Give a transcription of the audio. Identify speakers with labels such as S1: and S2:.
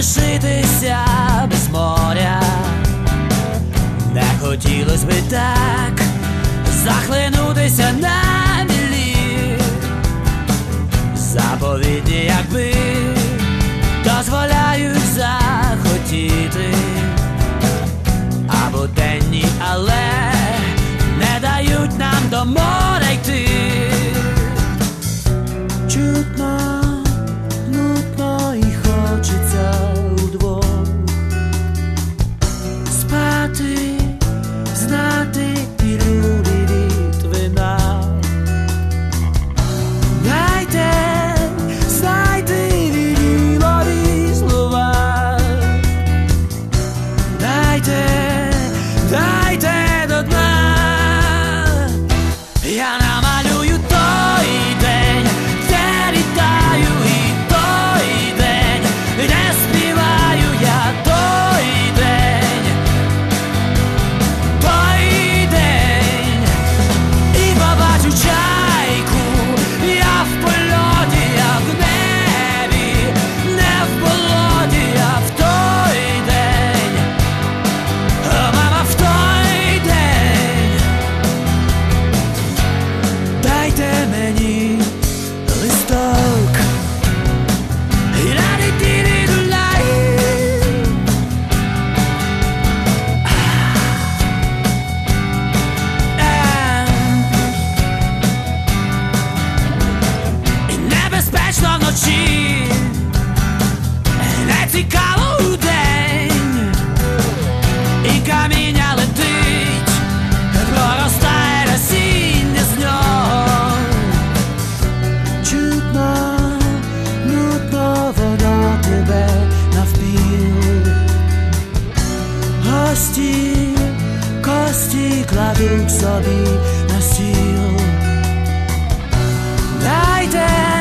S1: залишитися без моря. Не хотілось би так захлинутися на мілі. Заповіді, якби дозволяють захотіти, або денні, але не дають нам до моря йти. Чутно, нудно і хочеться удвох спати, знати і люди від вина. Знайте вірілові слова. Дайте до дна. Я намалюю той день, де літаю, і той день, де співаю я, той день, і побачу чайку. Я в польоті, я в небі, не в болоті, я в той день, мама, в той день. Дайте мені листок, і небезпечно вночі, не цікаво удень, і каміння летить, проростає насіння з нього. Чутно, нудно, воно тебе навпіл. Кості кладуть собі на стіл. Дайте